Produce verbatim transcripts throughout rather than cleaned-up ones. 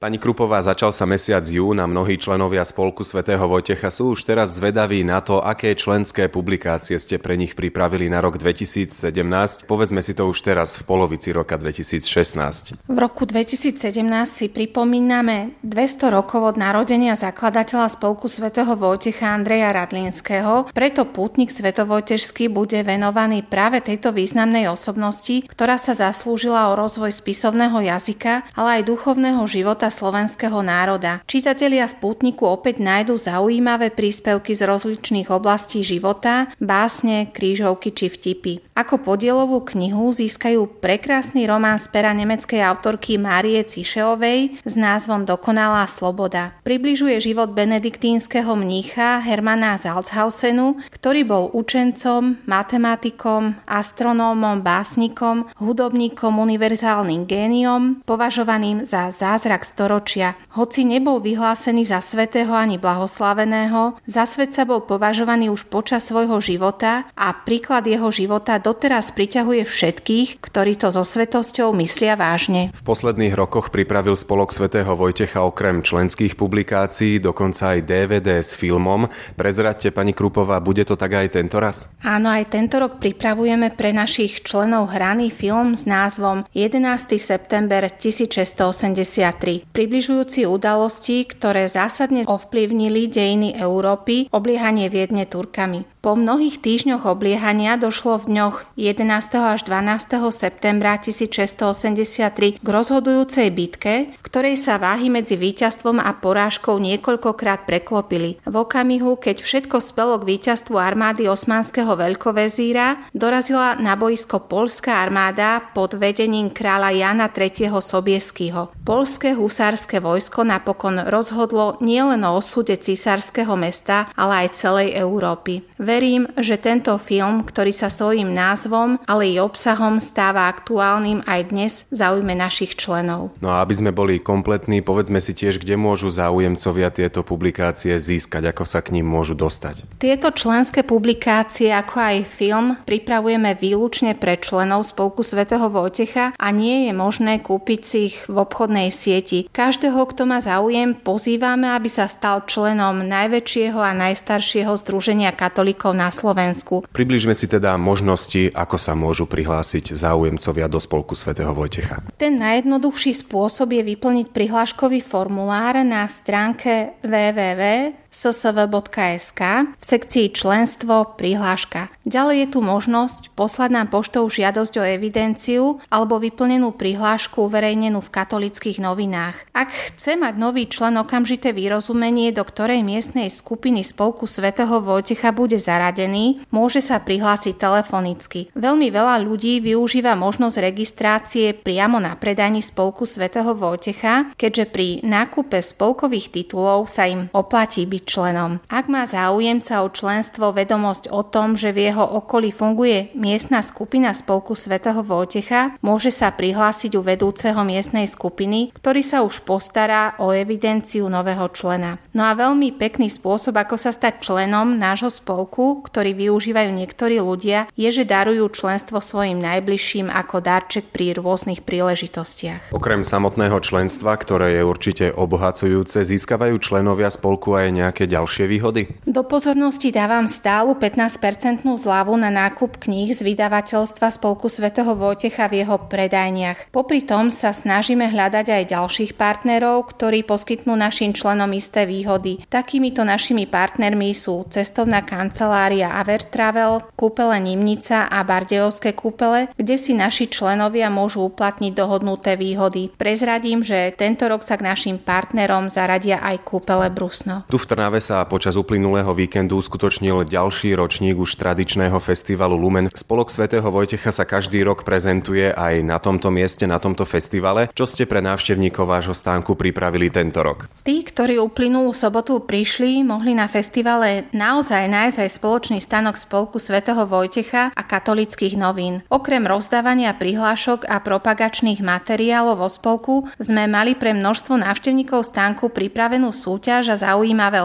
Pani Krupová, začal sa mesiac jún a mnohí členovia Spolku svätého Vojtecha sú už teraz zvedaví na to, aké členské publikácie ste pre nich pripravili na rok dvetisícsedemnásť. Povedzme si to už teraz v polovici roka dvetisícšestnásť. V roku dvetisícsedemnásť si pripomíname dvesto rokov od narodenia zakladateľa Spolku svätého Vojtecha Andreja Radlínskeho, preto pútnik svetovojtežský bude venovaný práve tejto významnej osobnosti, ktorá sa zaslúžila o rozvoj spisovného jazyka, ale aj duchovného života slovenského národa. Čitatelia v pútniku opäť nájdu zaujímavé príspevky z rozličných oblastí života, básne, krížovky či vtipy. Ako podielovú knihu získajú prekrásny román z pera nemeckej autorky Márie Cišeovej s názvom Dokonalá sloboda. Približuje život benediktínskeho mnícha Hermana Salzhausenu, ktorý bol učencom, matematikom, astronómom, básnikom, hudobníkom, univerzálnym géniom, považovaným za zázrak storočia. Hoci nebol vyhlásený za svätého ani blahoslaveného, za svet sa bol považovaný už počas svojho života a príklad jeho života doteraz priťahuje všetkých, ktorí to so svetosťou myslia vážne. V posledných rokoch pripravil Spolok svätého Vojtecha okrem členských publikácií dokonca aj dé vé dé s filmom. Prezraďte, pani Krupová, bude to tak aj tento raz? Áno, aj tento rok pripravujeme pre našich členov hraný film s názvom jedenásteho september tisícšesťstoosemdesiattri, približujúci udalosti, ktoré zásadne ovplyvnili dejiny Európy, obliehanie Viedne Turkami. Po mnohých týždňoch obliehania došlo v dňoch jedenásteho až dvanásteho septembra tisícšesťstoosemdesiattri k rozhodujúcej bitke, v ktorej sa váhy medzi víťazstvom a porážkou niekoľkokrát preklopili. V okamihu, keď všetko spelo k víťazstvu armády osmanského veľkovezíra, dorazila na boisko poľská armáda pod vedením kráľa Jána tretieho. Sobieského. Poľské husárske vojsko napokon rozhodlo nielen o osude cisárskeho mesta, ale aj celej Európy. Verím, že tento film, ktorý sa svojím názvom, ale i obsahom stáva aktuálnym aj dnes, zaujme našich členov. No a aby sme boli kompletní, povedzme si tiež, kde môžu záujemcovia tieto publikácie získať, ako sa k ním môžu dostať. Tieto členské publikácie, ako aj film, pripravujeme výlučne pre členov Spolku svätého Vojtecha a nie je možné kúpiť si ich v obchodnej sieti. Každého, kto má záujem, pozývame, aby sa stal členom najväčšieho a najstaršieho združenia katolíkov na Slovensku. Približme si teda možnosti, ako sa môžu prihlásiť záujemcovia do Spolku svätého Vojtecha. Ten najjednoduchší spôsob je vyplniť prihláškový formulár na stránke w w w bodka s s v bodka es ka v sekcii členstvo prihláška. Ďalej je tu možnosť poslať nám poštou žiadosť o evidenciu alebo vyplnenú prihlášku uverejnenú v katolíckych novinách. Ak chce mať nový člen okamžité vyrozumenie, do ktorej miestnej skupiny Spolku svätého Vojtecha bude zaradený, môže sa prihlásiť telefonicky. Veľmi veľa ľudí využíva možnosť registrácie priamo na predajni Spolku svätého Vojtecha, keďže pri nákupe spolkových titulov sa im oplatí byť členom. Ak má záujemca o členstvo vedomosť o tom, že v jeho okolí funguje miestna skupina Spolku svätého Vojtecha, môže sa prihlásiť u vedúceho miestnej skupiny, ktorý sa už postará o evidenciu nového člena. No a veľmi pekný spôsob, ako sa stať členom nášho spolku, ktorý využívajú niektorí ľudia, je, že darujú členstvo svojim najbližším ako darček pri rôznych príležitostiach. Okrem samotného členstva, ktoré je určite obohacujúce, získavajú členovia spolku aj nejaké nejaké ďalšie výhody? Do pozornosti dávam stálu pätnásť percentnú zľavu na nákup kníh z vydavateľstva Spolku svätého Vojtecha v jeho predajniach. Popri tom sa snažíme hľadať aj ďalších partnerov, ktorí poskytnú našim členom isté výhody. Takýmito našimi partnermi sú cestovná kancelária Avertravel, kúpele Nimnica a Bardejovské kúpele, kde si naši členovia môžu uplatniť dohodnuté výhody. Prezradím, že tento rok sa k našim partnerom zaradia aj kúpele Brusno. Tu v Trnave sa počas uplynulého víkendu uskutočnil ďalší ročník už tradičného festivalu Lumen. Spolok svätého Vojtecha sa každý rok prezentuje aj na tomto mieste, na tomto festivale. Čo ste pre návštevníkov vášho stánku pripravili tento rok? Tí, ktorí uplynulú sobotu prišli, mohli na festivale naozaj nájsť aj spoločný stánok Spolku svätého Vojtecha a katolíckych novín. Okrem rozdávania prihlášok a propagačných materiálov vo spolku sme mali pre množstvo návštevníkov stánku pripravenú súťaž a zaujímavé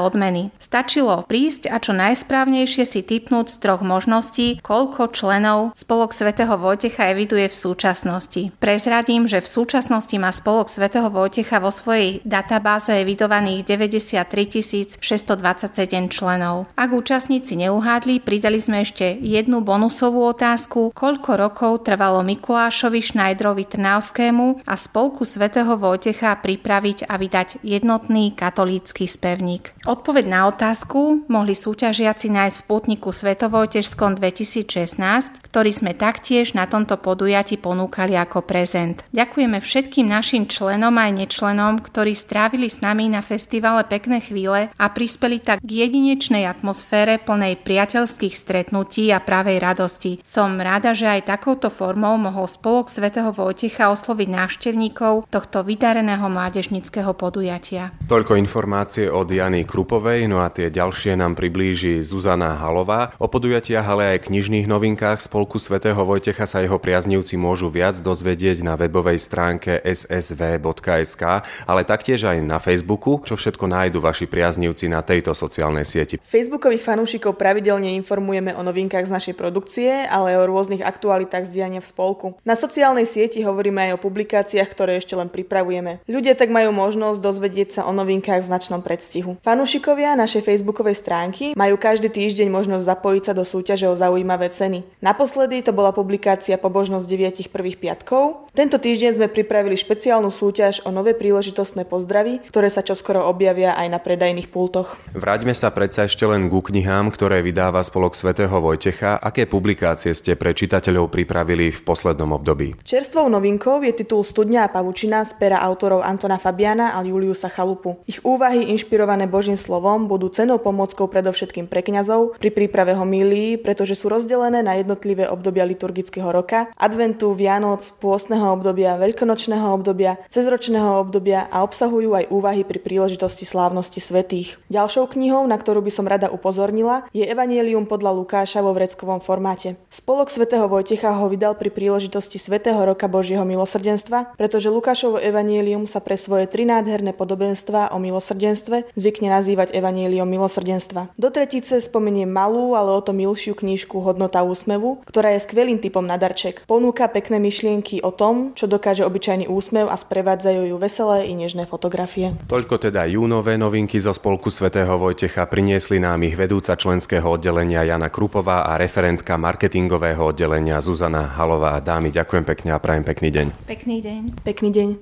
odmeny. Stačilo prísť a čo najsprávnejšie si tipnúť z troch možností, koľko členov Spolok svätého Vojtecha eviduje v súčasnosti. Prezradím, že v súčasnosti má Spolok svätého Vojtecha vo svojej databáze evidovaných deväťdesiattri tisíc šesťstodvadsaťsedem členov. Ak účastníci neuhádli, pridali sme ešte jednu bonusovú otázku, koľko rokov trvalo Mikulášovi Šnajdrovi Trnavskému a Spolku svätého Vojtecha pripraviť a vydať jednotný katolícky spevník. Odpoveď na otázku mohli súťažiaci nájsť v pútniku Svetovojtežskom dvetisícšestnásť, ktorý sme taktiež na tomto podujatí ponúkali ako prezent. Ďakujeme všetkým našim členom aj nečlenom, ktorí strávili s nami na festivale pekné chvíle a prispeli tak k jedinečnej atmosfére plnej priateľských stretnutí a pravej radosti. Som rada, že aj takouto formou mohol Spolok svätého Vojtecha osloviť návštevníkov tohto vydareného mládežníckeho podujatia. Toľko informácie od Jany Krupovej, no a tie ďalšie nám priblíži Zuzana Halová. O podujatiach, ale aj knižných novinkách Spolku svätého Vojtecha sa jeho priaznivci môžu viac dozvedieť na webovej stránke es es vé bodka es ká, ale taktiež aj na Facebooku. Čo všetko nájdu vaši priaznivci na tejto sociálnej sieti? Facebookových fanúšikov pravidelne informujeme o novinkách z našej produkcie, ale aj o rôznych aktualitách z diania v spolku. Na sociálnej sieti hovoríme aj o publikáciách, ktoré ešte len pripravujeme. Ľudia tak majú možnosť dozvedieť sa o novinkách v značnom predstihu. Fanúšikovia našej facebookovej stránky majú každý týždeň možnosť zapojiť sa do súťaže o zaujímavé ceny. Naposledy to bola publikácia Pobožnosť deviatich prvých piatkov. Tento týždeň sme pripravili špeciálnu súťaž o nové príležitostné pozdravy, ktoré sa čoskoro objavia aj na predajných pultoch. Vráťme sa predsa ešte len ku knihám, ktoré vydáva Spolok svätého Vojtecha. Aké publikácie ste pre čitateľov pripravili v poslednom období? Čerstvou novinkou je titul Studňa a pavučina z pera autorov Antona Fabiana a Juliusa Chalupu. Ich úvahy inšpirované Božím slovom budú cennou pomôckou predovšetkým pre kňazov pri príprave homílií, pretože sú rozdelené na jednotlivé obdobia liturgického roka, adventu, Vianoc, pôstneho obdobia, veľkonočného obdobia, cezročného obdobia a obsahujú aj úvahy pri príležitosti slávnosti svätých. Ďalšou knihou, na ktorú by som rada upozornila, je Evanjelium podľa Lukáša vo vreckovom formáte. Spolok svätého Vojtecha ho vydal pri príležitosti Svätého roka Božieho milosrdenstva, pretože Lukášovo evanjelium sa pre svoje tri nádherné podobenstvá o milosrdenstve zvykne nazývať Evanjeliom milosrdenstva. Do tretice spomeniem malú, ale o to milšiu knižku Hodnota úsmevu, ktorá je skvelým typom na darček. Ponúka pekné myšlienky o tom, čo dokáže obyčajný úsmev a sprevádzajú ju veselé i nežné fotografie. Toľko teda júnové novinky zo Spolku svätého Vojtecha, priniesli nám ich vedúca členského oddelenia Jana Krupová a referentka marketingového oddelenia Zuzana Halová. Dámy, ďakujem pekne a prajem pekný deň. Pekný deň. Pekný deň.